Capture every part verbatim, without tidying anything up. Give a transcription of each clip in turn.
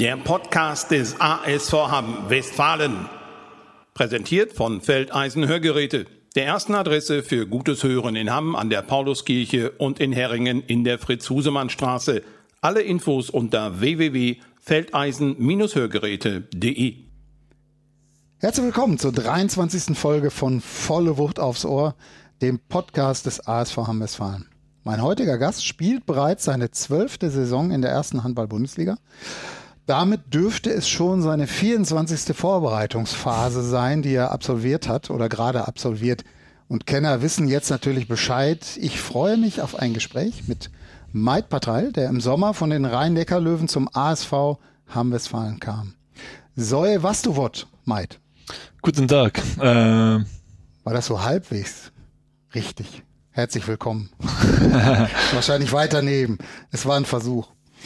Der Podcast des A S V Hamm Westfalen. Präsentiert von Feldeisen Hörgeräte, der ersten Adresse für gutes Hören in Hamm an der Pauluskirche und in Herringen in der Fritz-Husemann-Straße. Alle Infos unter w w w punkt feldeisen Hörgeräte punkt d e. Herzlich willkommen zur dreiundzwanzigsten Folge von Volle Wucht aufs Ohr, dem Podcast des A S V Hamm Westfalen. Mein heutiger Gast spielt bereits seine zwölfte Saison in der ersten Handball-Bundesliga. Damit dürfte es schon seine vierundzwanzigste Vorbereitungsphase sein, die er absolviert hat oder gerade absolviert. Und Kenner wissen jetzt natürlich Bescheid. Ich freue mich auf ein Gespräch mit Maid Patreil, der im Sommer von den Rhein-Neckar-Löwen zum A S V Hamm Westfalen kam. Soe was du wott, Maid. Guten Tag. Äh War das so halbwegs richtig? Herzlich willkommen. Wahrscheinlich weiter neben. Es war ein Versuch.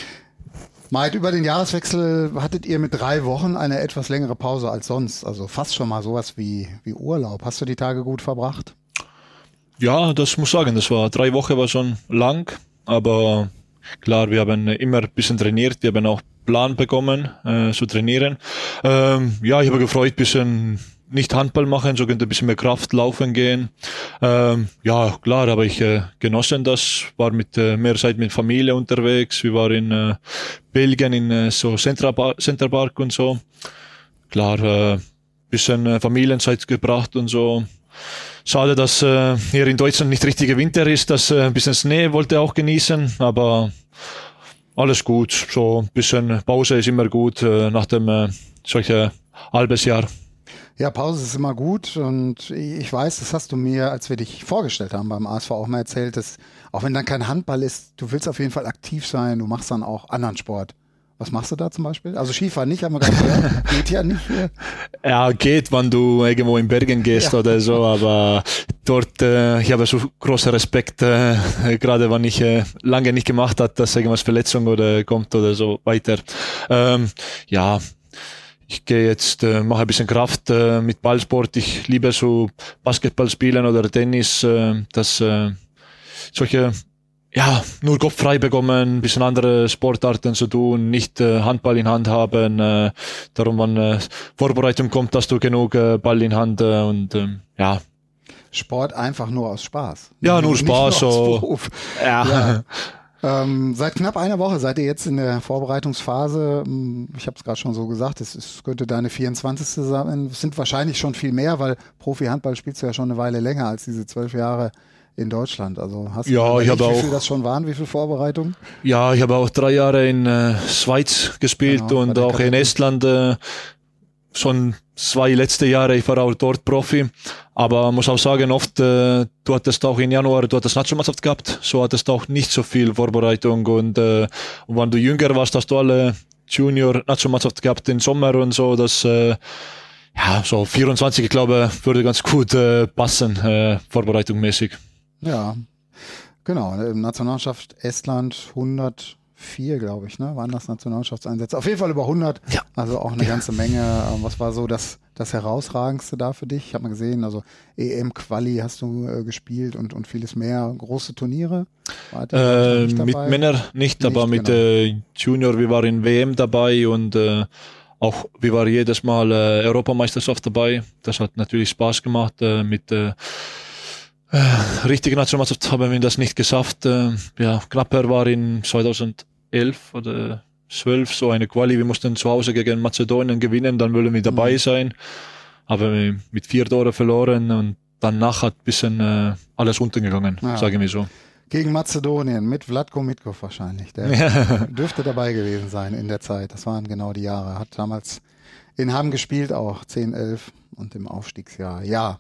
Maid, über den Jahreswechsel hattet ihr mit drei Wochen eine etwas längere Pause als sonst. Also fast schon mal sowas wie, wie Urlaub. Hast du die Tage gut verbracht? Ja, das muss ich sagen. Das war drei Wochen, war schon lang. Aber klar, wir haben immer ein bisschen trainiert. Wir haben auch Plan bekommen äh, zu trainieren. Ähm, ja, ich habe gefreut, ein bisschen nicht Handball machen, so könnte ein bisschen mehr Kraft laufen gehen. Ähm, ja, klar, habe ich äh, genossen das, war mit äh, mehr Zeit mit Familie unterwegs. Wir waren in äh, Belgien in äh, so Central Park, Central Park und so. Klar, äh, bisschen äh, Familienzeit gebracht und so. Schade, dass äh, hier in Deutschland nicht richtiger Winter ist, dass äh, ein bisschen Schnee wollte auch genießen, aber alles gut. So ein bisschen Pause ist immer gut äh, nach dem äh, solche halbes Jahr. Ja, Pause ist immer gut und ich weiß, das hast du mir, als wir dich vorgestellt haben beim A S V auch mal erzählt, dass auch wenn dann kein Handball ist, du willst auf jeden Fall aktiv sein, du machst dann auch anderen Sport. Was machst du da zum Beispiel? Also Skifahren nicht, haben wir gerade gehört. Geht ja nicht. Ja, geht, wenn du irgendwo in Bergen gehst ja. oder so, aber dort, äh, ich habe so großen Respekt, äh, gerade wenn ich äh, lange nicht gemacht habe, dass irgendwas Verletzung oder kommt oder so weiter. Ähm, ja, ich gehe jetzt, äh, mache ein bisschen Kraft äh, mit Ballsport. Ich liebe so Basketball spielen oder Tennis, äh, dass äh, solche, ja, nur Kopf frei bekommen, ein bisschen andere Sportarten zu tun, nicht äh, Handball in Hand haben. Äh, darum, wenn äh, Vorbereitung kommt, hast du genug äh, Ball in Hand äh, und äh, ja. Sport einfach nur aus Spaß. Ja, nur Spaß. Nur so. Beruf. Ja. ja. Ähm, seit knapp einer Woche seid ihr jetzt in der Vorbereitungsphase. Ich habe es gerade schon so gesagt, es, es könnte deine vierundzwanzigste sein. Es sind wahrscheinlich schon viel mehr, weil Profi-Handball spielst du ja schon eine Weile länger als diese zwölf Jahre in Deutschland. Also hast du ja, ich wie habe viel auch, das schon waren, wie viel Vorbereitung? Ja, ich habe auch drei Jahre in äh, Schweiz gespielt genau, und auch in Estland äh, schon zwei letzte Jahre, ich war auch dort Profi, aber muss auch sagen, oft, äh, du hattest auch im Januar, du hattest Nationalmannschaft gehabt, so hattest auch nicht so viel Vorbereitung und, äh, und wenn du jünger warst, hast du alle Junior-Nationalmannschaft gehabt im Sommer und so, das, äh, ja, so vierundzwanzig, ich glaube, würde ganz gut äh, passen, äh, vorbereitungsmäßig. Ja, genau, Nationalmannschaft Estland hundertvier, glaube ich, ne? Waren das Nationalmannschaftseinsätze? Auf jeden Fall über hundert, ja. Also auch eine ja. ganze Menge. Was war so das, das Herausragendste da für dich? Ich habe mal gesehen, also E M-Quali hast du äh, gespielt und, und vieles mehr. Große Turniere? Äh, mit Männern nicht, nicht, aber mit genau. äh, Junior, wir waren in W M dabei und äh, auch wir waren jedes Mal äh, Europameisterschaft dabei. Das hat natürlich Spaß gemacht. Äh, mit äh, Äh, richtige Nationalmannschaft haben wir das nicht geschafft. Äh, ja, knapper war in zweitausendelf oder zwölf so eine Quali. Wir mussten zu Hause gegen Mazedonien gewinnen, dann wollen wir dabei mhm. sein. Aber mit vier Tore verloren und danach hat ein bisschen äh, alles untergegangen, ja. Sage ich mir so. Gegen Mazedonien mit Vlatko Mitkov wahrscheinlich. Der ja. dürfte dabei gewesen sein in der Zeit. Das waren genau die Jahre. Hat damals in Hamm gespielt auch, zehn, elf und im Aufstiegsjahr. Ja.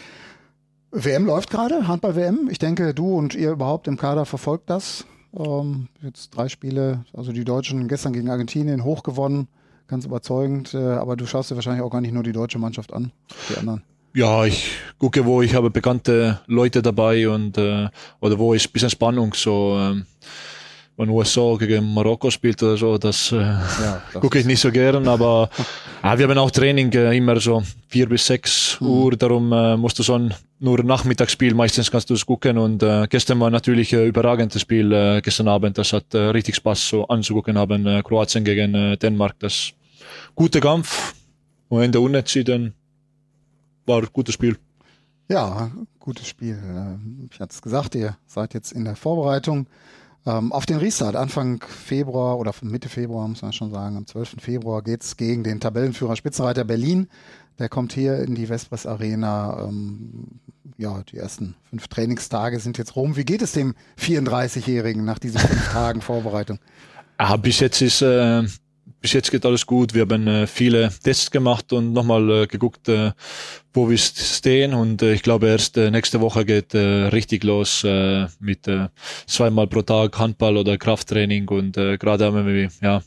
W M läuft gerade, Handball-W M. Ich denke, du und ihr überhaupt im Kader verfolgt das. Ähm, jetzt drei Spiele, also die Deutschen gestern gegen Argentinien hoch gewonnen, ganz überzeugend. Äh, aber du schaust dir wahrscheinlich auch gar nicht nur die deutsche Mannschaft an, die anderen. Ja, ich gucke, wo ich habe bekannte Leute dabei und äh, oder wo ist ein bisschen Spannung. So, ähm, wenn U S A gegen Marokko spielt oder so, das, äh, ja, das gucke ich nicht so gern, aber ja, wir haben auch Training äh, immer so vier bis sechs mhm. Uhr, darum äh, musst du so nur Nachmittagsspiel, meistens kannst du es gucken und äh, gestern war natürlich ein äh, überragendes Spiel, äh, gestern Abend, das hat äh, richtig Spaß so anzugucken haben, äh, Kroatien gegen äh, Dänemark, das gute Kampf und Ende unentschieden, war ein gutes Spiel. Ja, gutes Spiel. Ich hatte es gesagt, ihr seid jetzt in der Vorbereitung ähm, auf den Restart. Anfang Februar oder Mitte Februar, muss man schon sagen, am zwölften Februar geht es gegen den Tabellenführer Spitzenreiter Berlin. Der kommt hier in die Vespers Arena. Ähm, ja, die ersten fünf Trainingstage sind jetzt rum. Wie geht es dem vierunddreißigjährigen nach diesen fünf Tagen Vorbereitung? Ah, bis jetzt ist... Äh Bis jetzt geht alles gut. Wir haben äh, viele Tests gemacht und nochmal äh, geguckt, äh, wo wir stehen. Und äh, ich glaube, erst äh, nächste Woche geht äh, richtig los äh, mit äh, zweimal pro Tag Handball oder Krafttraining. Und äh, gerade haben wir ja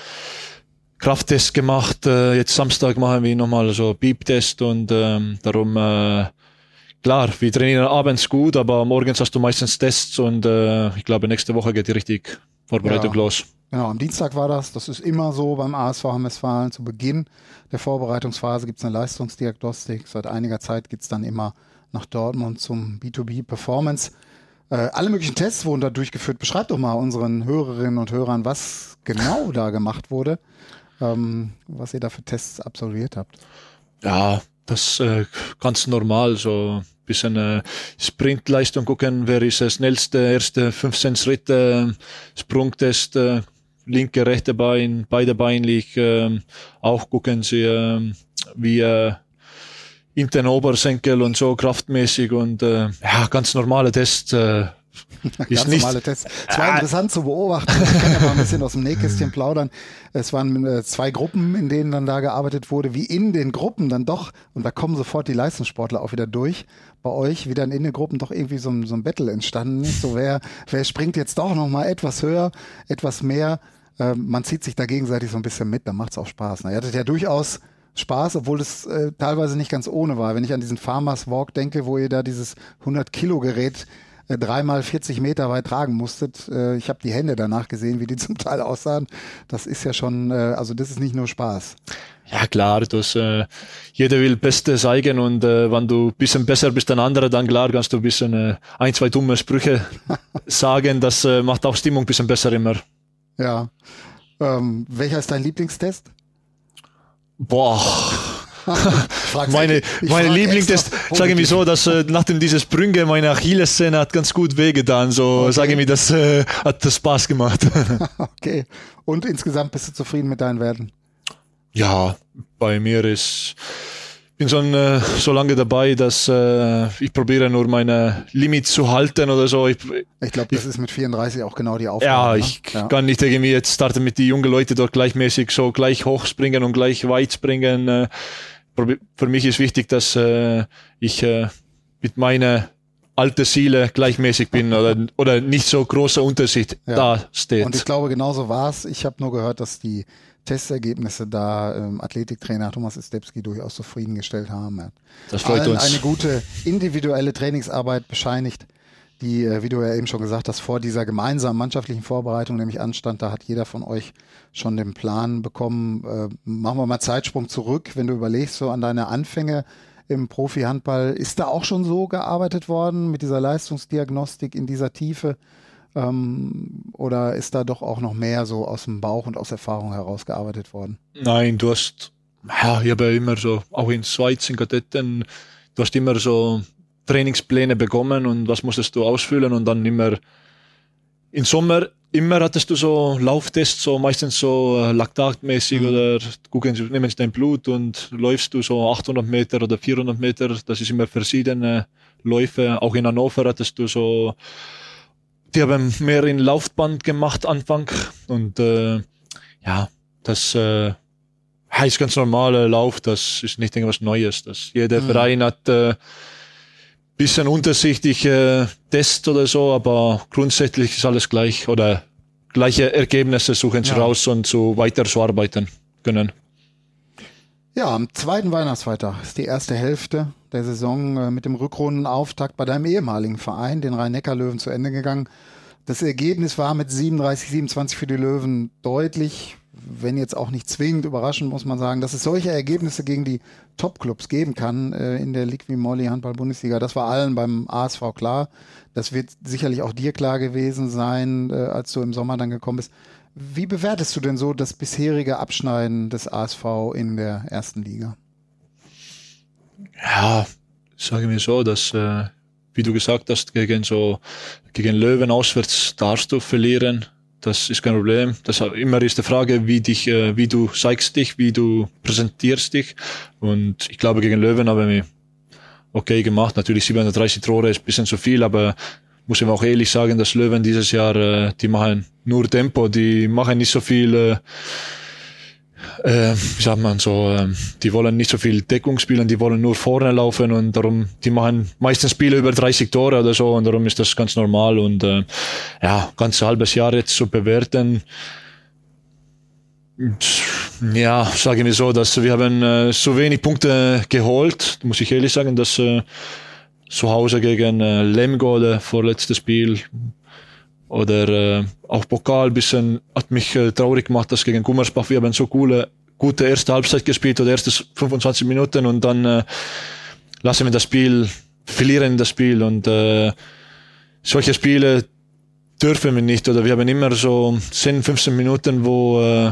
Krafttests gemacht. Äh, jetzt Samstag machen wir nochmal so Beep-Test und ähm, darum äh, klar, wir trainieren abends gut, aber morgens hast du meistens Tests und äh, ich glaube, nächste Woche geht die richtig Vorbereitung ja. los. Genau, am Dienstag war das. Das ist immer so beim A S V Hamm-Westfalen. Zu Beginn der Vorbereitungsphase gibt es eine Leistungsdiagnostik. Seit einiger Zeit geht es dann immer nach Dortmund zum B zwei B Performance. Äh, alle möglichen Tests wurden da durchgeführt. Beschreibt doch mal unseren Hörerinnen und Hörern, was genau da gemacht wurde, ähm, was ihr da für Tests absolviert habt. Ja, das äh, ganz normal, so ein bisschen äh, Sprintleistung gucken, wer ist der schnellste, erste fünfzehn Schritte, Sprungtest, äh, linke, rechte Bein, beide beinlich, äh, auch gucken sie, äh, wie äh, interne Oberschenkel und so kraftmäßig und äh, ja, ganz normale Tests. Äh, Ganz ist nicht, normale Tests. Es war interessant zu beobachten. Ich kann ja mal ein bisschen aus dem Nähkästchen plaudern. Es waren äh, zwei Gruppen, in denen dann da gearbeitet wurde, wie in den Gruppen dann doch, und da kommen sofort die Leistungssportler auch wieder durch, bei euch, wie dann in den Gruppen doch irgendwie so, so ein Battle entstanden ist. So wer, wer springt jetzt doch nochmal etwas höher, etwas mehr. Äh, man zieht sich da gegenseitig so ein bisschen mit, dann macht es auch Spaß. Na, ihr hattet ja durchaus Spaß, obwohl es äh, teilweise nicht ganz ohne war. Wenn ich an diesen Farmers Walk denke, wo ihr da dieses hundert Kilo Gerät dreimal vierzig Meter weit tragen musstet. Ich habe die Hände danach gesehen, wie die zum Teil aussahen. Das ist ja schon, also das ist nicht nur Spaß. Ja klar, das, äh, jeder will Beste zeigen und äh, wenn du ein bisschen besser bist als andere, dann klar kannst du ein bisschen äh, ein, zwei dumme Sprüche sagen. Das äh, macht auch Stimmung ein bisschen besser immer. Ja. Ähm, welcher ist dein Lieblingstest? Boah. meine meine Lieblingstest, sage ich mir so, dass äh, nachdem diese Sprünge meine Achillessehne hat ganz gut wehgetan, so okay. Sage ich mir, das äh, hat das Spaß gemacht. Okay. Und insgesamt bist du zufrieden mit deinen Werten? Ja, bei mir ist, bin schon äh, so lange dabei, dass äh, ich probiere nur meine Limits zu halten oder so. Ich, ich glaube, das ist mit vierunddreißig auch genau die Aufgabe. Ja, ich ne? ja. kann nicht irgendwie jetzt starten mit den jungen Leuten dort gleichmäßig so gleich hoch springen und gleich weit springen. Äh, Für mich ist wichtig, dass äh, ich äh, mit meiner alten Ziele gleichmäßig bin oder, oder nicht so großer Unterschied ja. da steht. Und ich glaube, genauso war es. Ich habe nur gehört, dass die Testergebnisse da ähm, Athletiktrainer Thomas Istebski durchaus zufriedengestellt haben. Ja. Das freut Allen uns. Eine gute individuelle Trainingsarbeit bescheinigt, die, äh, wie du ja eben schon gesagt hast, vor dieser gemeinsamen mannschaftlichen Vorbereitung nämlich anstand. Da hat jeder von euch schon den Plan bekommen. Äh, machen wir mal Zeitsprung zurück, wenn du überlegst, so an deine Anfänge im Profi-Handball. Ist da auch schon so gearbeitet worden mit dieser Leistungsdiagnostik in dieser Tiefe? Ähm, oder ist da doch auch noch mehr so aus dem Bauch und aus Erfahrung heraus gearbeitet worden? Nein, du hast, ja, ich habe ja immer so, auch in Schweiz, in Kadetten, du hast immer so Trainingspläne bekommen und was musstest du ausfüllen und dann immer im Sommer immer hattest du so Lauftests, so meistens so äh, laktatmäßig mhm. oder gucken sie, nehmen sie dein Blut und läufst du so achthundert Meter oder vierhundert Meter, das ist immer verschiedene Läufe, auch in Hannover hattest du so, die haben mehr in Laufband gemacht Anfang und äh, ja, das äh, ist ganz normaler Lauf, das ist nicht irgendwas Neues, das jeder mhm. Verein hat äh, bisschen unterschiedliche Tests oder so, aber grundsätzlich ist alles gleich oder gleiche Ergebnisse suchen sie ja. raus und so weiter zu arbeiten können. Ja, am zweiten Weihnachtsfeiertag ist die erste Hälfte der Saison äh, mit dem Rückrundenauftakt bei deinem ehemaligen Verein, den Rhein-Neckar-Löwen, zu Ende gegangen. Das Ergebnis war mit siebenunddreißig siebenundzwanzig für die Löwen deutlich, wenn jetzt auch nicht zwingend überraschend, muss man sagen, dass es solche Ergebnisse gegen die Top-Clubs geben kann äh, in der Liqui Moly Handball-Bundesliga. Das war allen beim A S V klar. Das wird sicherlich auch dir klar gewesen sein, äh, als du im Sommer dann gekommen bist. Wie bewertest du denn so das bisherige Abschneiden des A S V in der ersten Liga? Ja, sage mir so, dass äh, wie du gesagt hast, gegen so gegen Löwen auswärts darfst du verlieren. Das ist kein Problem. Das immer ist die Frage, wie dich, äh, wie du zeigst dich, wie du präsentierst dich. Und ich glaube, gegen Löwen haben wir okay gemacht. Natürlich siebenunddreißig Tore ist ein bisschen zu viel, aber muss ich auch ehrlich sagen, dass Löwen dieses Jahr, äh, die machen nur Tempo, die machen nicht so viel, äh, äh, wie sagt man so, äh, die wollen nicht so viel Deckung spielen, die wollen nur vorne laufen und darum, die machen meistens Spiele über dreißig Tore oder so und darum ist das ganz normal und äh, ja, ganz halbes Jahr jetzt zu bewerten, ja, sage ich mir so, dass wir haben äh, so wenig Punkte geholt, muss ich ehrlich sagen, dass äh, zu Hause gegen äh, Lemgo, der vorletzte Spiel, oder äh, auch Pokal bisschen hat mich äh, traurig gemacht, dass gegen Gummersbach wir haben so coole, gute erste Halbzeit gespielt oder erste fünfundzwanzig Minuten und dann äh, lassen wir das Spiel, verlieren das Spiel und äh, solche Spiele dürfen wir nicht oder wir haben immer so zehn, fünfzehn Minuten, wo äh,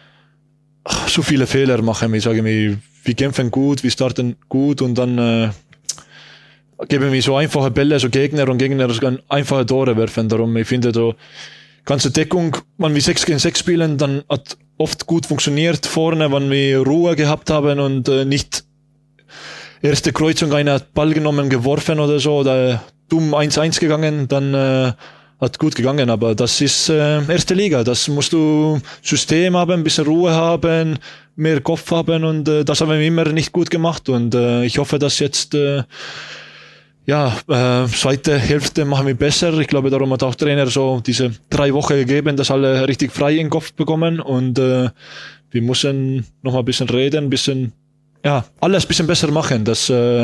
so viele Fehler machen. Ich sage mir, wir kämpfen gut, wir starten gut und dann äh, geben wir so einfache Bälle, so Gegner und Gegner können einfache Tore werfen. Darum, ich finde, so ganze Deckung, wenn wir sechs gegen sechs spielen, dann hat oft gut funktioniert vorne, wenn wir Ruhe gehabt haben und äh, nicht erste Kreuzung, einer hat Ball genommen, geworfen oder so, oder dumm eins eins gegangen, dann äh, hat gut gegangen. Aber das ist äh, erste Liga, das musst du System haben, ein bisschen Ruhe haben, mehr Kopf haben und äh, das haben wir immer nicht gut gemacht und äh, ich hoffe, dass jetzt äh, ja, äh, zweite Hälfte machen wir besser. Ich glaube, darum hat auch Trainer so diese drei Wochen gegeben, dass alle richtig frei im Kopf bekommen und äh, wir müssen noch mal ein bisschen reden, ein bisschen, ja, alles ein bisschen besser machen. Das, äh,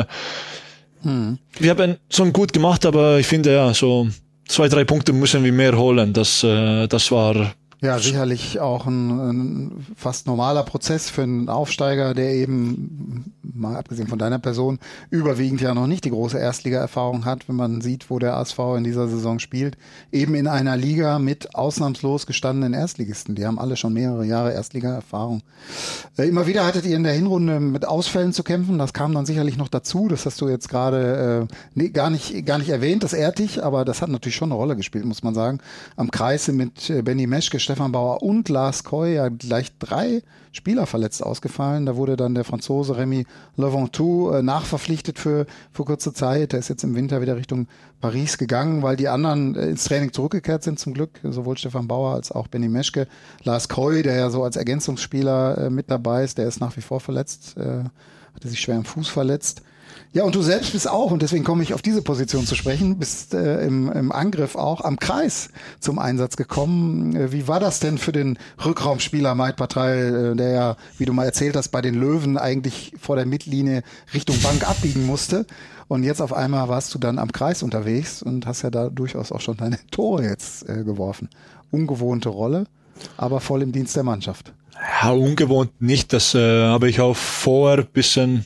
hm. Wir haben schon gut gemacht, aber ich finde, ja, so zwei, drei Punkte müssen wir mehr holen. Das, äh, das war ja, sicherlich auch ein, ein fast normaler Prozess für einen Aufsteiger, der eben, mal abgesehen von deiner Person, überwiegend ja noch nicht die große Erstliga-Erfahrung hat, wenn man sieht, wo der A S V in dieser Saison spielt. Eben in einer Liga mit ausnahmslos gestandenen Erstligisten. Die haben alle schon mehrere Jahre Erstliga-Erfahrung. Äh, immer wieder hattet ihr in der Hinrunde mit Ausfällen zu kämpfen. Das kam dann sicherlich noch dazu. Das hast du jetzt gerade äh, nee, gar nicht, gar nicht erwähnt, das ehrt dich, aber das hat natürlich schon eine Rolle gespielt, muss man sagen. Am Kreise mit äh, Benny Meschke, Stefan Bauer und Lars Koy, ja gleich drei Spieler verletzt ausgefallen. Da wurde dann der Franzose Rémi Leventou äh, nachverpflichtet für, für kurze Zeit. Der ist jetzt im Winter wieder Richtung Paris gegangen, weil die anderen äh, ins Training zurückgekehrt sind zum Glück. Sowohl Stefan Bauer als auch Benny Meschke. Lars Koy, der ja so als Ergänzungsspieler äh, mit dabei ist, der ist nach wie vor verletzt, äh, hatte sich schwer im Fuß verletzt. Ja, und du selbst bist auch, und deswegen komme ich auf diese Position zu sprechen, bist äh, im, im Angriff auch am Kreis zum Einsatz gekommen. Äh, wie war das denn für den Rückraumspieler Maid Patreil, äh, der ja, wie du mal erzählt hast, bei den Löwen eigentlich vor der Mittellinie Richtung Bank abbiegen musste? Und jetzt auf einmal warst du dann am Kreis unterwegs und hast ja da durchaus auch schon deine Tore jetzt äh, geworfen. Ungewohnte Rolle, aber voll im Dienst der Mannschaft. Ja, ungewohnt nicht. Das äh, habe ich auch vorher ein bisschen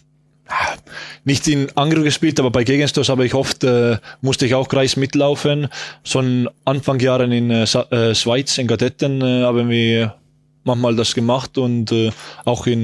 nicht in Angriff gespielt, aber bei Gegenstoß habe ich oft, äh, musste ich auch Kreis mitlaufen. Schon Anfang Jahren in äh, Schweiz, in Kadetten, äh, haben wir manchmal das gemacht und äh, auch in,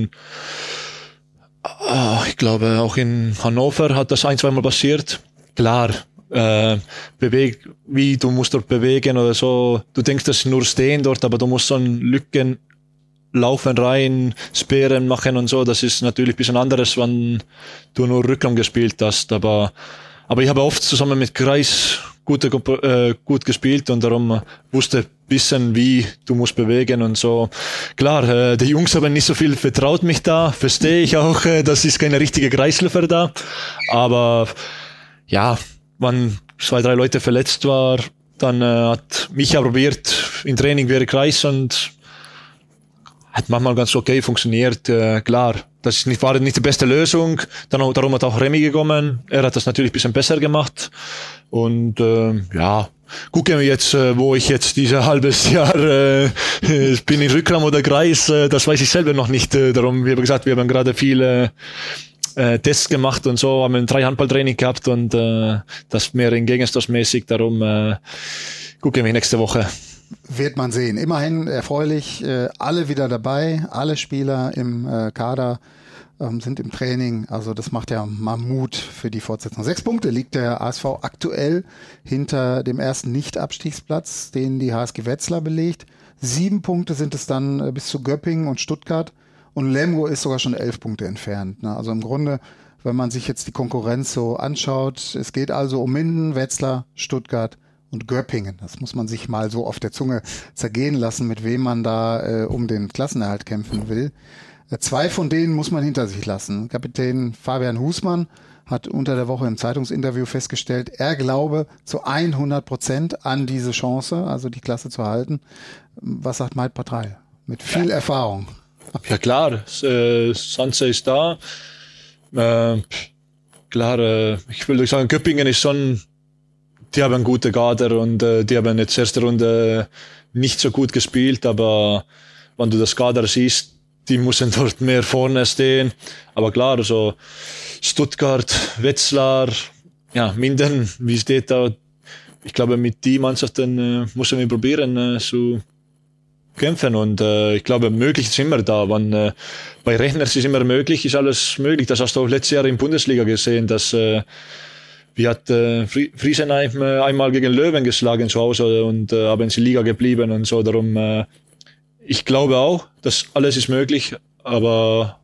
äh, ich glaube, auch in Hannover hat das ein, zweimal passiert. Klar, äh, beweg, wie du musst dort bewegen oder so. Du denkst, das ist nur stehen dort, aber du musst so Lücken laufen rein, Sperren machen und so, das ist natürlich ein bisschen anderes, wenn du nur Rückraum gespielt hast, aber, aber ich habe oft zusammen mit Kreis gut, äh, gut gespielt und darum wusste ein bisschen, wie du musst bewegen und so. Klar, äh, die Jungs haben nicht so viel vertraut mich da, verstehe ich auch, äh, das ist keine richtige Kreisläufer da, aber ja, wenn zwei, drei Leute verletzt war, dann äh, hat mich ja probiert, im Training wäre Kreis und hat manchmal ganz okay funktioniert, äh, klar. Das ist nicht, war nicht die beste Lösung. Dann, darum hat auch Remy gekommen. Er hat das natürlich ein bisschen besser gemacht. Und äh, ja, gucken wir jetzt, wo ich jetzt dieses halbes Jahr äh, bin in Rückraum oder Kreis, äh, das weiß ich selber noch nicht. Äh, darum, wie gesagt, wir haben gerade viele äh, Tests gemacht und so, haben drei Handballtraining gehabt und äh, das mehr in Gegenstoßmäßig, darum äh, gucken wir nächste Woche. Wird man sehen. Immerhin erfreulich, äh, alle wieder dabei, alle Spieler im äh, Kader ähm, sind im Training, also das macht ja mal Mut für die Fortsetzung. Sechs Punkte liegt der A S V aktuell hinter dem ersten Nicht-Abstiegsplatz, den die H S G Wetzlar belegt. Sieben Punkte sind es dann äh, bis zu Göppingen und Stuttgart und Lemgo ist sogar schon elf Punkte entfernt. Ne? Also im Grunde, wenn man sich jetzt die Konkurrenz so anschaut, es geht also um Minden, Wetzlar, Stuttgart und Göppingen. Das muss man sich mal so auf der Zunge zergehen lassen, mit wem man da äh, um den Klassenerhalt kämpfen will. Zwei von denen muss man hinter sich lassen. Kapitän Fabian Husmann hat unter der Woche im Zeitungsinterview festgestellt, er glaube zu hundert Prozent an diese Chance, also die Klasse zu halten. Was sagt Maid Patrei? Mit viel Erfahrung. Ja klar, äh, Sanse ist da. Äh, klar, äh, ich will sagen, Göppingen ist schon, die haben einen guten Kader und äh, die haben jetzt erste Runde nicht so gut gespielt, aber wenn du das Kader siehst, die müssen dort mehr vorne stehen. Aber klar, also Stuttgart, Wetzlar, ja, Minden, wie steht da? Ich glaube, mit die Mannschaften äh, müssen wir probieren äh, zu kämpfen. Und äh, ich glaube, möglich ist immer da. Wenn, äh, bei Rechners ist immer möglich, ist alles möglich. Das hast du auch letztes Jahr in der Bundesliga gesehen, dass äh, wir hat äh, Friesenheim äh, einmal gegen Löwen geschlagen zu Hause und äh, haben in der Liga geblieben und so. Darum äh, ich glaube auch, dass alles ist möglich, aber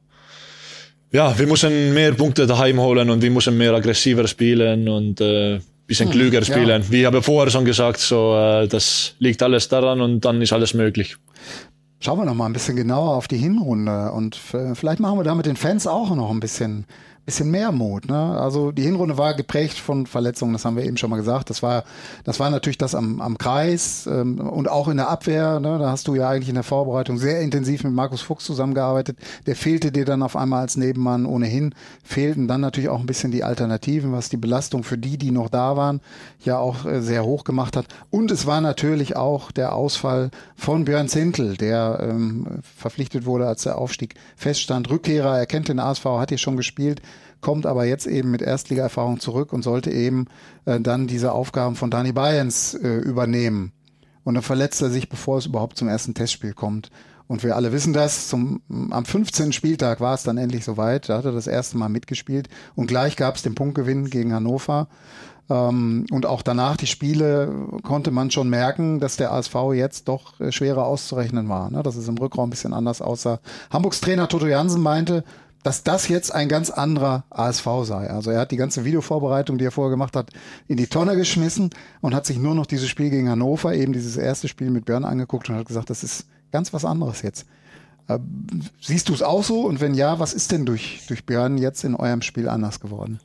ja, wir müssen mehr Punkte daheim holen und wir müssen mehr aggressiver spielen und äh, bisschen hm, klüger spielen. Ja. Wie ich habe vorher schon gesagt, so äh, das liegt alles daran und dann ist alles möglich. Schauen wir noch mal ein bisschen genauer auf die Hinrunde und vielleicht machen wir da mit den Fans auch noch ein bisschen bisschen mehr Mut, ne? Also die Hinrunde war geprägt von Verletzungen, das haben wir eben schon mal gesagt. Das war, das war natürlich das am, am Kreis ähm, und auch in der Abwehr. Ne? Da hast du ja eigentlich in der Vorbereitung sehr intensiv mit Markus Fuchs zusammengearbeitet. Der fehlte dir dann auf einmal als Nebenmann. Ohnehin fehlten dann natürlich auch ein bisschen die Alternativen, was die Belastung für die, die noch da waren, ja auch äh, sehr hoch gemacht hat. Und es war natürlich auch der Ausfall von Björn Zintel, der ähm, verpflichtet wurde, als der Aufstieg feststand. Rückkehrer, er kennt den A S V, hat hier schon gespielt, kommt aber jetzt eben mit Erstliga-Erfahrung zurück und sollte eben äh, dann diese Aufgaben von Dani Bayens äh, übernehmen. Und dann verletzt er sich, bevor es überhaupt zum ersten Testspiel kommt. Und wir alle wissen das, zum, am fünfzehnten Spieltag war es dann endlich soweit, da hat er das erste Mal mitgespielt und gleich gab es den Punktgewinn gegen Hannover. Ähm, und auch danach die Spiele konnte man schon merken, dass der A S V jetzt doch äh, schwerer auszurechnen war, ne? Dass es im Rückraum ein bisschen anders aussah. Hamburgs Trainer Toto Jansen meinte, dass das jetzt ein ganz anderer A S V sei. Also er hat die ganze Videovorbereitung, die er vorher gemacht hat, in die Tonne geschmissen und hat sich nur noch dieses Spiel gegen Hannover, eben dieses erste Spiel mit Björn angeguckt und hat gesagt, das ist ganz was anderes jetzt. Äh, siehst du es auch so? Und wenn ja, was ist denn durch, durch Björn jetzt in eurem Spiel anders geworden?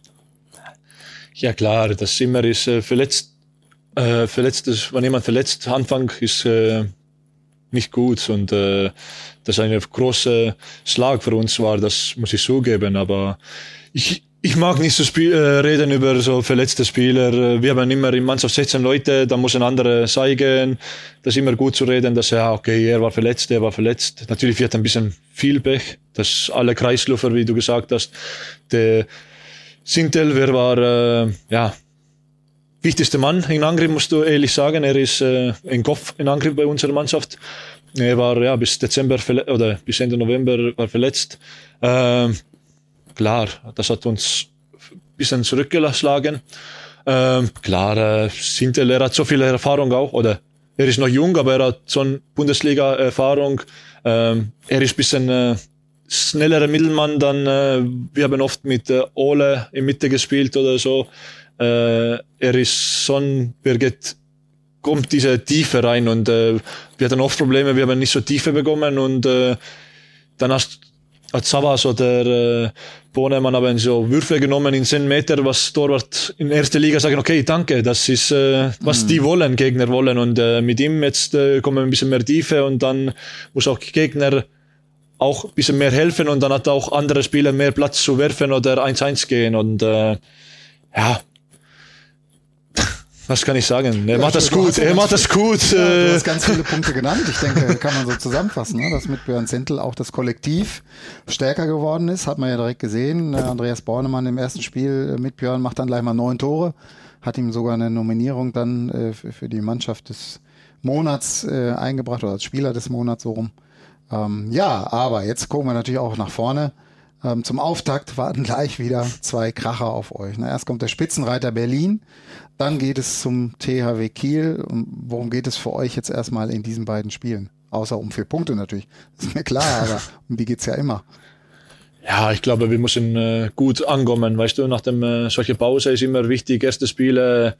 Ja klar, das immer ist äh, verletzt, äh, verletzt ist, wenn jemand verletzt, Anfang ist äh, nicht gut und äh, das ein großer Schlag für uns war, das muss ich zugeben, aber ich, ich mag nicht so spiel, äh, reden über so verletzte Spieler. Wir haben immer in Mannschaft sechzehn Leute, da muss ein anderer zeigen. Das ist immer gut zu reden, dass ja, okay, er war verletzt, er war verletzt. Natürlich wird ein bisschen viel Pech, dass alle Kreisläufer, wie du gesagt hast, der Sintel, wer war, äh, ja, wichtigste Mann in Angriff, musst du ehrlich sagen. Er ist äh, ein Kopf in Angriff bei unserer Mannschaft. Er war ja bis Dezember verle- oder bis Ende November war verletzt. Ähm, klar, das hat uns ein bisschen zurückgeschlagen. Ähm, klar, äh, Sintel, er hat so viel Erfahrung auch, oder er ist noch jung, aber er hat schon Bundesliga-Erfahrung. Ähm, er ist ein bisschen äh, schnellerer Mittelmann, dann äh, wir haben oft mit äh, Ole in Mitte gespielt oder so. Äh, er ist schon, er geht, kommt diese Tiefe rein und äh, wir hatten oft Probleme, wir haben nicht so Tiefe bekommen und äh, dann hast als Savas oder äh, Bonemann haben so Würfe genommen in zehn Meter, was Torwart in erster Liga sagen, okay, danke, das ist äh, was mhm. die wollen, Gegner wollen und äh, mit ihm jetzt äh, kommen ein bisschen mehr Tiefe und dann muss auch Gegner auch ein bisschen mehr helfen und dann hat auch andere Spieler mehr Platz zu werfen oder eins eins gehen und äh, ja, Was kann ich sagen? Er Ja, macht das du gut. hast ja Er ganz macht das viel- gut. Ja, du äh, hast ganz viele Punkte genannt. Ich denke, kann man so zusammenfassen, ne? Dass mit Björn Zentl auch das Kollektiv stärker geworden ist. Hat man ja direkt gesehen. Äh, Andreas Bornemann im ersten Spiel äh, mit Björn macht dann gleich mal neun Tore. Hat ihm sogar eine Nominierung dann äh, für, für die Mannschaft des Monats äh, eingebracht oder als Spieler des Monats so rum. Ähm, ja, aber jetzt gucken wir natürlich auch nach vorne. Ähm, zum Auftakt warten gleich wieder zwei Kracher auf euch. Na, erst kommt der Spitzenreiter Berlin, dann geht es zum T H W Kiel. Und worum geht es für euch jetzt erstmal in diesen beiden Spielen? Außer um vier Punkte natürlich, ist mir klar, aber um die geht's ja immer. Ja, ich glaube, wir müssen äh, gut ankommen. Weißt du, nach dem äh, solche Pause ist immer wichtig, erste Spiele,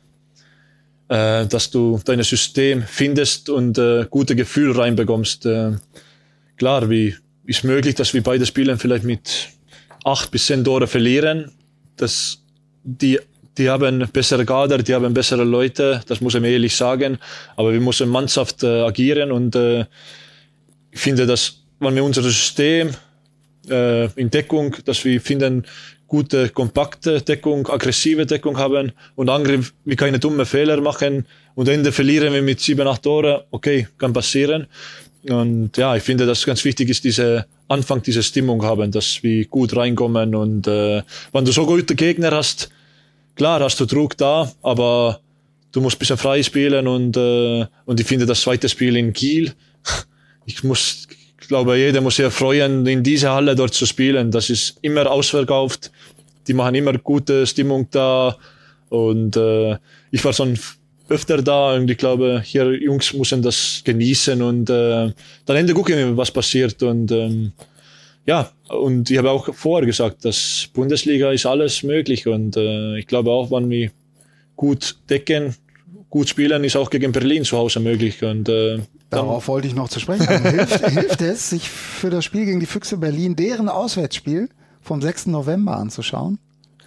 äh, dass du dein System findest und äh, gute Gefühl reinbekommst. Äh, klar, wie ist möglich, dass wir beide Spiele vielleicht mit acht bis zehn Tore verlieren. Das, die, die haben bessere Kader, die haben bessere Leute, das muss ich mir ehrlich sagen. Aber wir müssen Mannschaft äh, agieren und äh, ich finde, dass wenn wir unser System äh, in Deckung, dass wir finden, gute, kompakte Deckung, aggressive Deckung haben und Angriff, wir keine dummen Fehler machen und am Ende verlieren wir mit sieben, acht Tore, okay, kann passieren. Und ja, ich finde, dass ganz wichtig ist, diese Anfang, diese Stimmung haben, dass wir gut reinkommen und äh, wenn du so gute Gegner hast, klar hast du Druck da, aber du musst ein bisschen frei spielen und, äh, und ich finde das zweite Spiel in Kiel, ich muss, ich glaube, jeder muss sich freuen, in dieser Halle dort zu spielen, das ist immer ausverkauft, die machen immer gute Stimmung da und äh, ich war schon öfter da und ich glaube, hier Jungs müssen das genießen und äh, dann Ende gucken, was passiert und ähm, ja, und ich habe auch vorher gesagt, dass Bundesliga ist alles möglich und äh, ich glaube auch, wenn wir gut decken, gut spielen, ist auch gegen Berlin zu Hause möglich und äh, Darauf wollte ich noch zu sprechen kommen. Hilft, hilft es, sich für das Spiel gegen die Füchse Berlin, deren Auswärtsspiel vom sechsten November anzuschauen?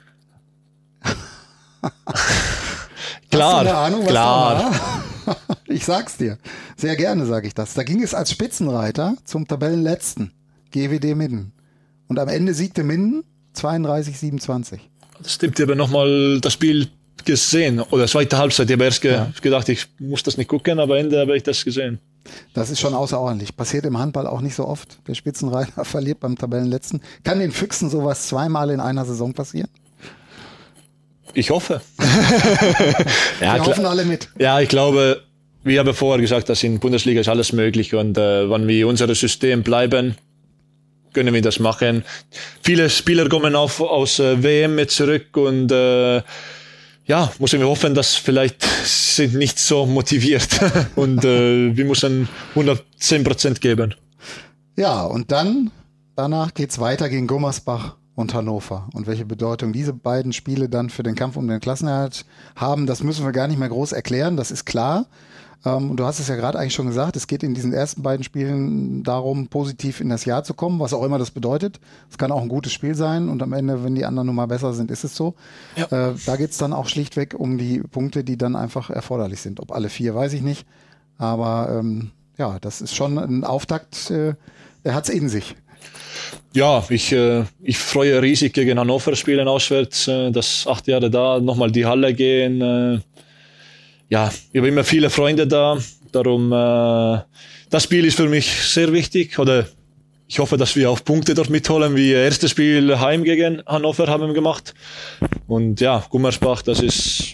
Klar, Hast du eine Ahnung, was klar. da war? Ich sag's dir. Sehr gerne sage ich das. Da ging es als Spitzenreiter zum Tabellenletzten, G W D Minden. Und am Ende siegte Minden zweiunddreißig siebenundzwanzig. Das stimmt, ich habe nochmal das Spiel gesehen, oder zweite Halbzeit, ich habe erst ge Ja. gedacht, ich muss das nicht gucken, aber am Ende habe ich das gesehen. Das ist schon außerordentlich. Passiert im Handball auch nicht so oft. Der Spitzenreiter verliert beim Tabellenletzten. Kann den Füchsen sowas zweimal in einer Saison passieren? Ich hoffe. ja, Wir hoffen alle mit. Ja, ich glaube, wie habe vorher gesagt, dass in Bundesliga ist alles möglich und äh, wenn wir unser System bleiben, können wir das machen. Viele Spieler kommen auf, aus äh, W M mit zurück und äh, ja, müssen wir hoffen, dass vielleicht sind nicht so motiviert und äh, wir müssen hundertzehn Prozent geben. Ja, und dann, danach geht's weiter gegen Gummersbach und Hannover. Und welche Bedeutung diese beiden Spiele dann für den Kampf um den Klassenerhalt haben, das müssen wir gar nicht mehr groß erklären, das ist klar. Ähm, und du hast es ja gerade eigentlich schon gesagt, es geht in diesen ersten beiden Spielen darum, positiv in das Jahr zu kommen, was auch immer das bedeutet. Es kann auch ein gutes Spiel sein und am Ende, wenn die anderen nun mal besser sind, ist es so. Ja. Äh, da geht's dann auch schlichtweg um die Punkte, die dann einfach erforderlich sind. Ob alle vier, weiß ich nicht. Aber ähm, ja, das ist schon ein Auftakt, äh, der hat's in sich. Ja, ich, äh, ich freue riesig gegen Hannover spielen auswärts, äh, das acht Jahre da, nochmal die Halle gehen. Äh, ja, ich habe immer viele Freunde da, darum äh, das Spiel ist für mich sehr wichtig. Oder ich hoffe, dass wir auch Punkte dort mitholen, wie das erste Spiel heim gegen Hannover haben wir gemacht. Und ja, Gummersbach, das ist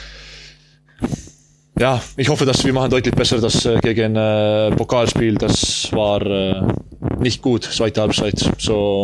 ja, ich hoffe, dass wir machen deutlich besser das äh, gegen äh, Pokalspiel. Das war äh, nicht gut, zweite Halbzeit. So,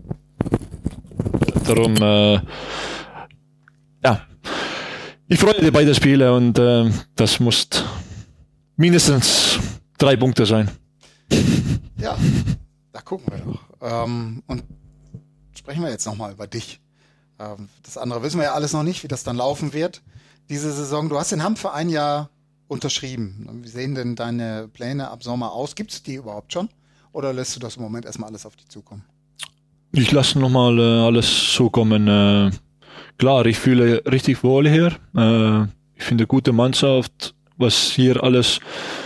darum, äh, ja, ich freue mich beide Spiele und äh, das muss mindestens drei Punkte sein. Ja, da gucken wir doch. Ähm, und sprechen wir jetzt nochmal über dich. Ähm, das andere wissen wir ja alles noch nicht, wie das dann laufen wird. Diese Saison, du hast den Hamm für ein Jahr unterschrieben. Wie sehen denn deine Pläne ab Sommer aus? Gibt es die überhaupt schon? Oder lässt du das im Moment erstmal alles auf dich zukommen? Ich lasse nochmal äh, alles zukommen. Äh, klar, ich fühle richtig wohl hier. Äh, ich finde gute Mannschaft, was hier alles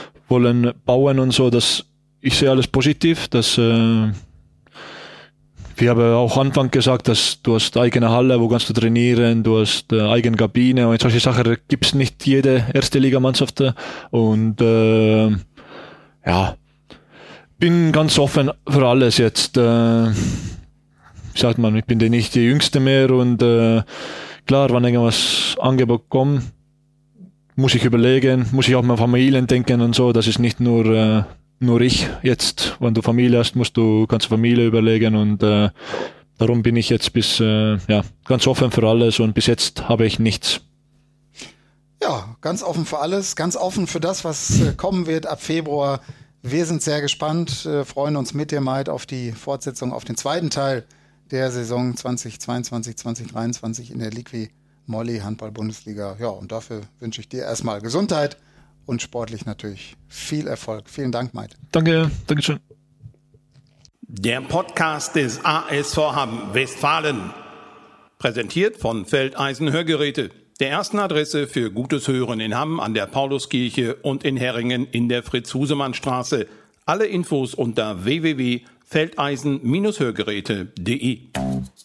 wollen bauen und so, dass ich sehe alles positiv. Das äh, wir haben auch am Anfang gesagt, dass du hast eigene Halle, wo kannst du trainieren, du hast äh, eigene Kabine und solche Sachen gibt es nicht jede erste Ligamannschaft. Und äh, ja, bin ganz offen für alles jetzt. Äh, wie sagt man, ich bin ja nicht der Jüngste mehr und äh, klar, wenn irgendwas Angebot kommt, muss ich überlegen, muss ich auch mal Familien denken und so. Das ist nicht nur äh, nur ich jetzt. Wenn du Familie hast, musst du kannst Familie überlegen und äh, darum bin ich jetzt bis äh, ja ganz offen für alles und bis jetzt habe ich nichts. Ja, ganz offen für alles, ganz offen für das, was äh, kommen wird ab Februar. Wir sind sehr gespannt, äh, freuen uns mit dir, Maid, auf die Fortsetzung, auf den zweiten Teil der Saison zweitausendzweiundzwanzig zweitausenddreiundzwanzig in der Liqui Moly Handball-Bundesliga. Ja, und dafür wünsche ich dir erstmal Gesundheit und sportlich natürlich viel Erfolg. Vielen Dank, Maid. Danke, danke schön. Der Podcast des A S V Hamm Westfalen. Präsentiert von Feldeisen Hörgeräte. Der ersten Adresse für gutes Hören in Hamm an der Pauluskirche und in Herringen in der Fritz-Husemann-Straße. Alle Infos unter w w w punkt feldeisen Bindestrich hörgeräte punkt de.